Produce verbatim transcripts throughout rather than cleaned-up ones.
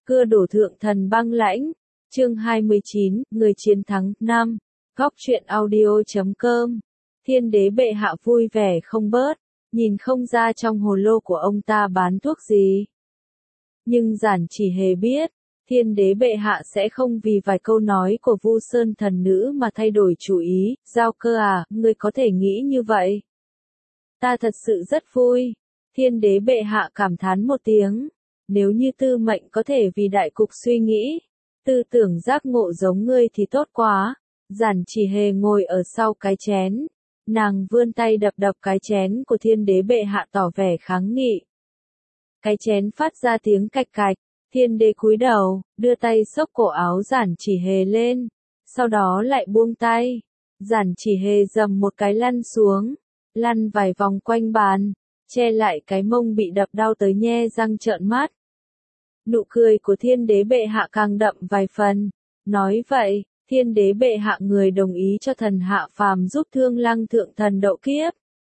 Cưa đổ thượng thần băng lãnh. Chương hai mươi chín, người chiến thắng. năm. Góc truyện audio chấm com. Thiên đế bệ hạ vui vẻ không bớt, nhìn không ra trong hồ lô của ông ta bán thuốc gì. Nhưng Giản Chỉ Hề biết, thiên đế bệ hạ sẽ không vì vài câu nói của Vu Sơn thần nữ mà thay đổi chủ ý. Giao Cơ à, ngươi có thể nghĩ như vậy? Ta thật sự rất vui. Thiên đế bệ hạ cảm thán một tiếng. Nếu như tư mệnh có thể vì đại cục suy nghĩ, tư tưởng giác ngộ giống ngươi thì tốt quá. Giản Chỉ Hề ngồi ở sau cái chén. Nàng vươn tay đập đập cái chén của thiên đế bệ hạ tỏ vẻ kháng nghị. Cái chén phát ra tiếng cạch cạch. Thiên đế cúi đầu, đưa tay xốc cổ áo Giản Chỉ Hề lên. Sau đó lại buông tay. Giản Chỉ Hề dầm một cái lăn xuống. Lăn vài vòng quanh bàn. Che lại cái mông bị đập đau tới nhe răng trợn mắt. Nụ cười của thiên đế bệ hạ càng đậm vài phần. Nói vậy, thiên đế bệ hạ người đồng ý cho thần hạ phàm giúp Thương Lăng thượng thần độ kiếp.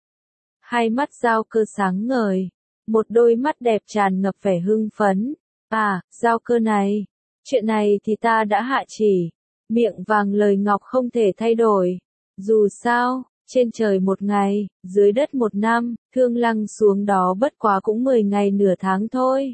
Hai mắt Giao Cơ sáng ngời. Một đôi mắt đẹp tràn ngập vẻ hưng phấn. À, Giao Cơ này. Chuyện này thì ta đã hạ chỉ. Miệng vàng lời ngọc không thể thay đổi. Dù sao, trên trời một ngày, dưới đất một năm, Thương Lăng xuống đó bất quá cũng mười ngày nửa tháng thôi.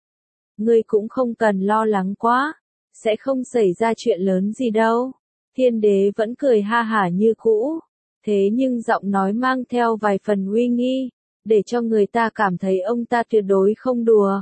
Ngươi cũng không cần lo lắng quá, sẽ không xảy ra chuyện lớn gì đâu. Thiên đế vẫn cười ha hả như cũ, thế nhưng giọng nói mang theo vài phần uy nghi, để cho người ta cảm thấy ông ta tuyệt đối không đùa.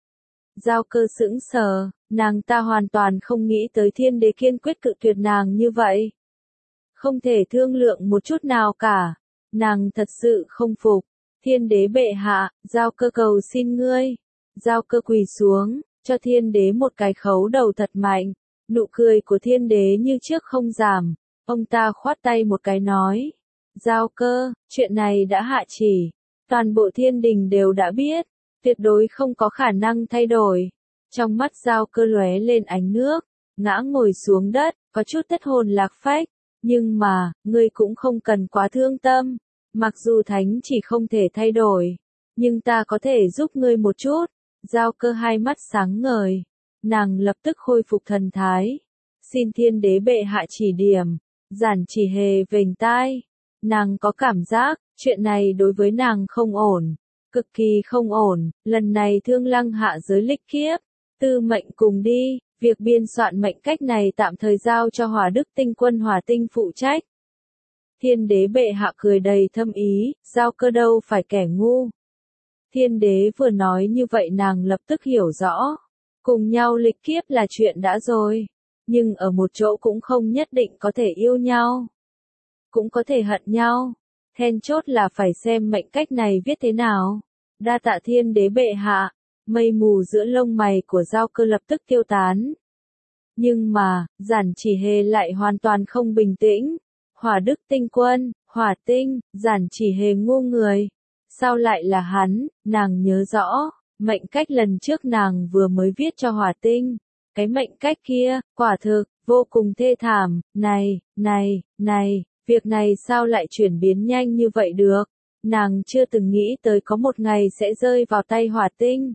Giao Cơ sững sờ, nàng ta hoàn toàn không nghĩ tới thiên đế kiên quyết cự tuyệt nàng như vậy. Không thể thương lượng một chút nào cả. Nàng thật sự không phục. Thiên đế bệ hạ, Giao Cơ cầu xin ngươi. Giao Cơ quỳ xuống, cho thiên đế một cái khấu đầu thật mạnh. Nụ cười của thiên đế như trước không giảm. Ông ta khoát tay một cái nói. Giao Cơ, chuyện này đã hạ chỉ. Toàn bộ thiên đình đều đã biết. Tuyệt đối không có khả năng thay đổi. Trong mắt Giao Cơ lóe lên ánh nước. Ngã ngồi xuống đất, có chút thất hồn lạc phách. Nhưng mà, ngươi cũng không cần quá thương tâm. Mặc dù thánh chỉ không thể thay đổi, nhưng ta có thể giúp ngươi một chút. Giao Cơ hai mắt sáng ngời. Nàng lập tức khôi phục thần thái. Xin thiên đế bệ hạ chỉ điểm. Giản Chỉ Hề vểnh tai. Nàng có cảm giác, chuyện này đối với nàng không ổn. Cực kỳ không ổn. Lần này Thương Lăng hạ giới lịch kiếp. Tư mệnh cùng đi. Việc biên soạn mệnh cách này tạm thời giao cho Hỏa Đức Tinh Quân Hỏa Tinh phụ trách. Thiên đế bệ hạ cười đầy thâm ý, Giao Cơ đâu phải kẻ ngu. Thiên đế vừa nói như vậy nàng lập tức hiểu rõ. Cùng nhau lịch kiếp là chuyện đã rồi. Nhưng ở một chỗ cũng không nhất định có thể yêu nhau. Cũng có thể hận nhau. Then chốt là phải xem mệnh cách này viết thế nào. Đa tạ thiên đế bệ hạ. Mây mù giữa lông mày của Giao Cơ lập tức tiêu tán. Nhưng mà, Giản Chỉ Hề lại hoàn toàn không bình tĩnh. Hỏa Đức Tinh Quân, Hỏa Tinh, Giản Chỉ Hề ngu người. Sao lại là hắn? Nàng nhớ rõ, mệnh cách lần trước nàng vừa mới viết cho Hỏa Tinh. Cái mệnh cách kia, quả thực, vô cùng thê thảm. Này, này, này, việc này sao lại chuyển biến nhanh như vậy được? Nàng chưa từng nghĩ tới có một ngày sẽ rơi vào tay Hỏa Tinh.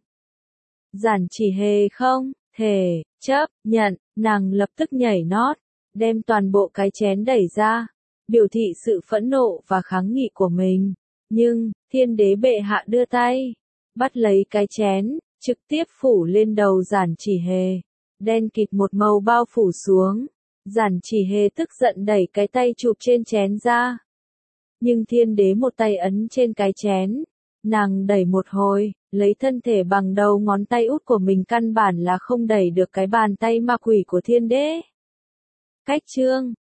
Giản Chỉ Hề không thể chấp nhận, nàng lập tức nhảy nót, đem toàn bộ cái chén đẩy ra, biểu thị sự phẫn nộ và kháng nghị của mình. Nhưng, thiên đế bệ hạ đưa tay, bắt lấy cái chén, trực tiếp phủ lên đầu Giản Chỉ Hề. Đen kịt một màu bao phủ xuống. Giản Chỉ Hề tức giận đẩy cái tay chụp trên chén ra. Nhưng thiên đế một tay ấn trên cái chén. Nàng đẩy một hồi, lấy thân thể bằng đầu ngón tay út của mình căn bản là không đẩy được cái bàn tay ma quỷ của thiên đế. Cách chương